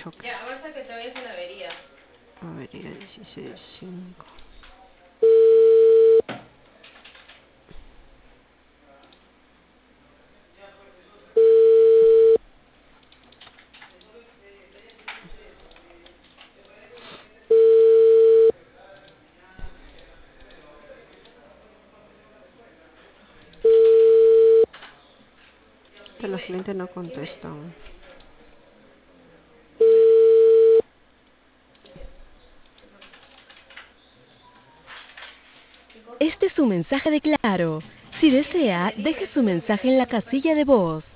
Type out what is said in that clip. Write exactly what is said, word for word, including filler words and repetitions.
choques. Ya, avanza que te vayas a la avería. Avería dieciséis cinco. Que los clientes no contestan. Este es su mensaje de Claro. Si desea, deje su mensaje en la casilla de voz.